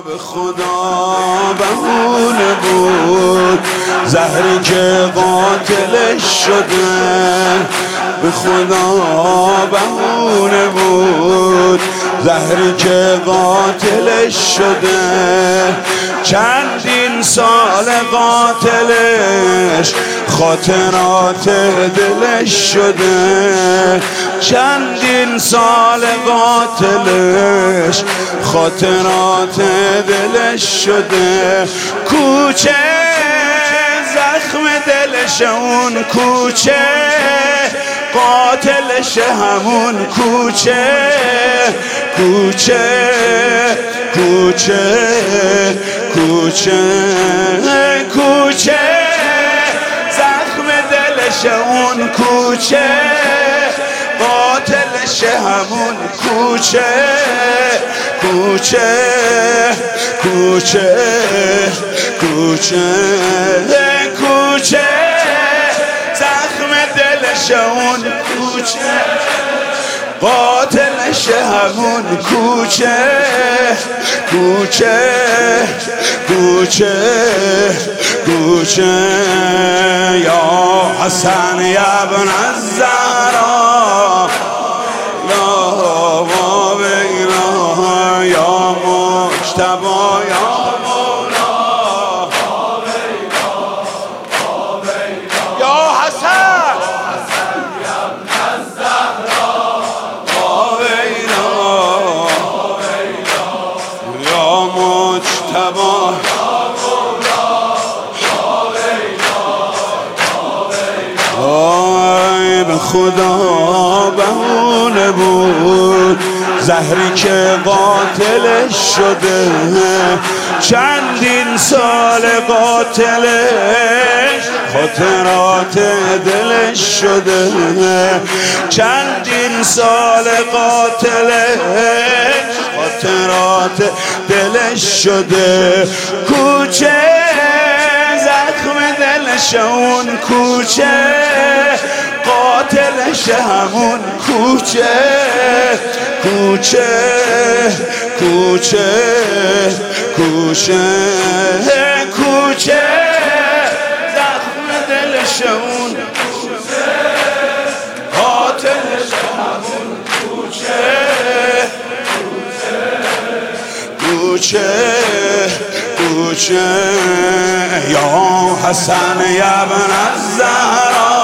به خدا بهونه بود زهری که قاتلش شده، به خدا بهونه بود زهری که قاتلش شده. چندین سال قاتلش خاطرات دلش شده، چندین سال قاتلش خاطرات دلش شده. کوچه زخم دلش اون کوچه، قاتلش همون کوچه، کوچه کوچه کوچه کوچه زخم دلش اون کوچه، قاتلش همون کوچه، کوچه کوچه کوچه کوچه زخم دلش اون کوچه، قاتلش همون کوچه، کوچه کوچه کوچه. یا حسن یا ابن الزهرا یا بابینا یا مجتبی یا خدا بهونه بود زهری که قاتلش شده، چندین سال قاتلش خاطرات دلش شده، چندین سال قاتلش خاطرات دلش شده. کوچه زخم دلش اون کوچه، قاتلش همون کوچه، کوچه کوچه کوچه کوچه زخم دلش اون کوچه، قاتلش همون کوچه، کوچه کوچه. یا حسن یا ابن الزهرا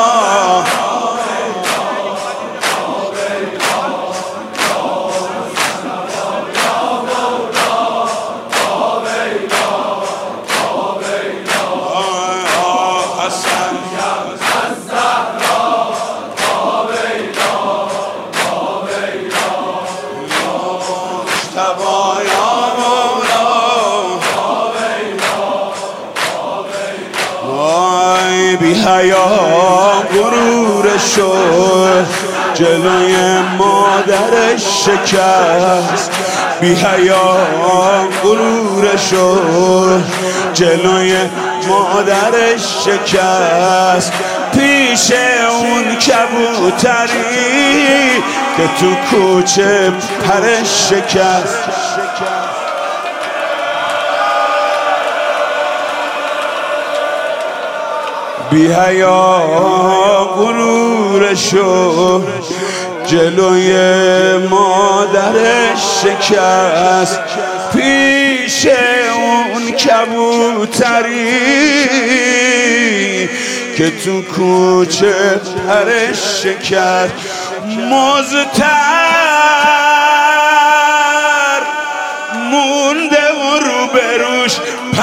بی حیا غرورشو جلوی مادرش شکست، بی حیا غرورشو جلوی مادرش شکست. پیش اون کبوتری که تو کوچه پرش شکست، بی حیا غرورشو جلوی مادرش شکست. پیش اون کبوتری که تو کوچه پرش شکست. مزتر مونده و روبروش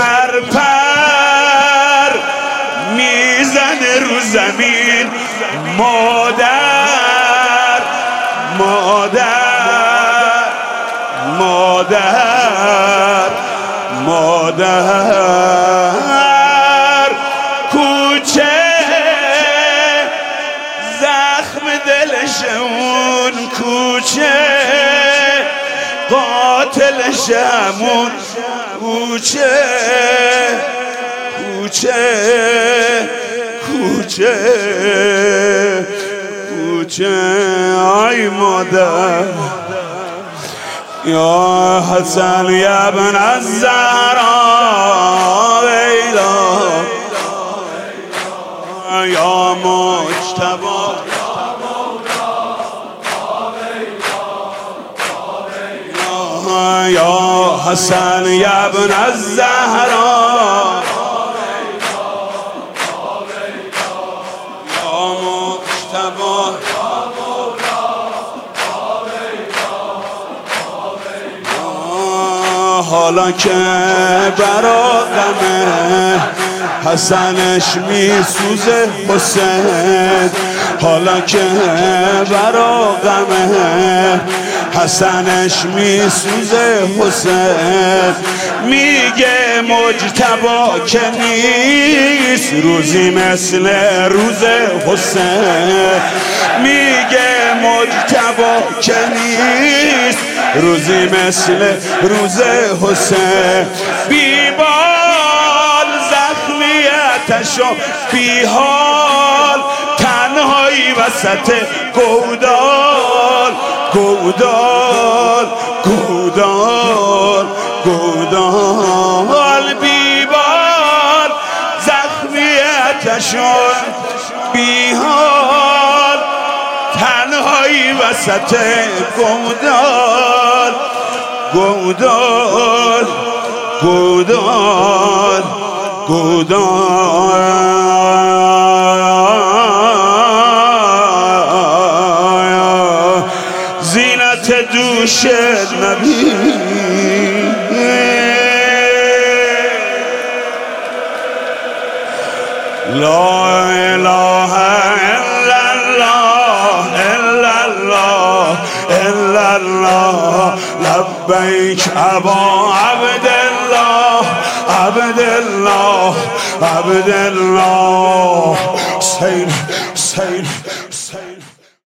پرپر میزنه رو زمین. مادر مادر مادر مادر. کوچه زخم دلش اون کوچه، قاتلش همون کوچه، کوچه کوچه کوچه. آی مادر یا حسن یا ابن الزهرا ویلا یا مجتبی یا حسن یا ابن الزهرا یا مجتبی حالا که برا غم حسنش میسوزه حسین، حالا که برا غم حسنش میسوزه حسین، میگه مجتبی که نیست روزی مثل روز حسین، میگه مجتبی که نیست روزی مثل روز حسین، بیبال زخمیتشو بیحال تنهایی وسط گودال گودال گودال گودال، بیبال زخمیتشو بیحال تنهایی وسط گودال گودال گودال گودال. زینت دوش نبی لا اله الا الله الا الله الا الله لبیک ابا عبدالله عبدالله عبدالله. حسین حسین حسین